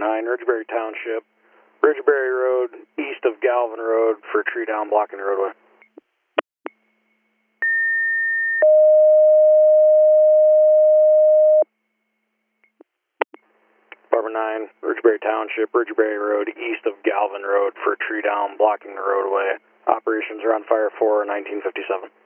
9, Ridgeberry Township, Ridgeberry Road, east of Galvin Road for a tree down blocking the roadway. Department 9, Ridgeberry Township, Ridgeberry Road, east of Galvin Road for a tree down blocking the roadway. Operations are on fire for 1957.